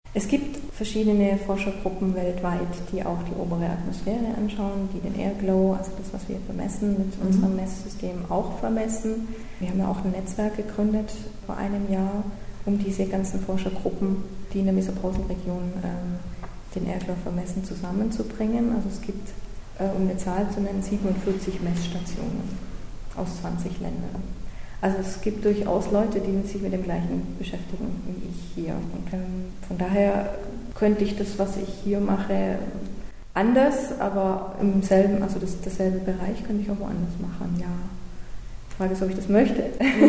Es gibt verschiedene Forschergruppen weltweit, die auch die obere Atmosphäre anschauen, die den Airglow, also das, was wir vermessen, mit unserem Messsystem auch vermessen. Wir haben ja auch ein Netzwerk gegründet vor einem Jahr, um diese ganzen Forschergruppen, die in der Mesopausenregion den Airglow vermessen, zusammenzubringen. Also es gibt, um eine Zahl zu nennen, 47 Messstationen aus 20 Ländern. Also es gibt durchaus Leute, die sich mit dem Gleichen beschäftigen wie ich hier. Und von daher könnte ich das, was ich hier mache, anders, aber im selben, also dasselbe Bereich könnte ich auch woanders machen, ja. Die Frage ist, ob ich das möchte.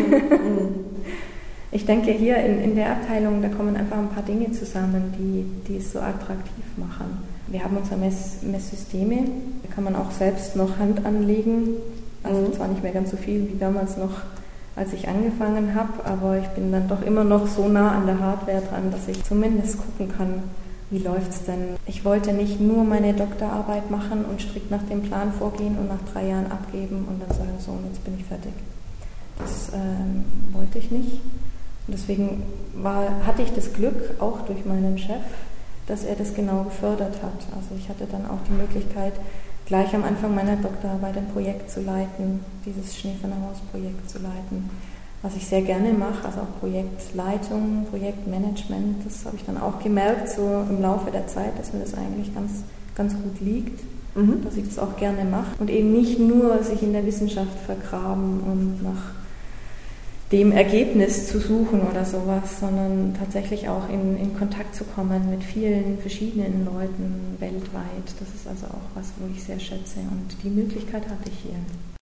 Ich denke, hier in der Abteilung, da kommen einfach ein paar Dinge zusammen, die es so attraktiv machen. Wir haben unsere Messsysteme, da kann man auch selbst noch Hand anlegen, also zwar nicht mehr ganz so viel wie damals noch, als ich angefangen habe, aber ich bin dann doch immer noch so nah an der Hardware dran, dass ich zumindest gucken kann, wie läuft es denn. Ich wollte nicht nur meine Doktorarbeit machen und strikt nach dem Plan vorgehen und nach 3 Jahren abgeben und dann sagen, so, und jetzt bin ich fertig. Das wollte ich nicht. Und deswegen hatte ich das Glück, auch durch meinen Chef, dass er das genau gefördert hat. Also ich hatte dann auch die Möglichkeit, gleich am Anfang meiner Doktorarbeit ein Projekt zu leiten, dieses Schneefernerhaus-Projekt zu leiten, was ich sehr gerne mache, also auch Projektleitung, Projektmanagement, das habe ich dann auch gemerkt, so im Laufe der Zeit, dass mir das eigentlich ganz, ganz gut liegt, dass ich das auch gerne mache und eben nicht nur sich in der Wissenschaft vergraben und nach dem Ergebnis zu suchen oder sowas, sondern tatsächlich auch in Kontakt zu kommen mit vielen verschiedenen Leuten weltweit. Das ist also auch was, wo ich sehr schätze und die Möglichkeit hatte ich hier.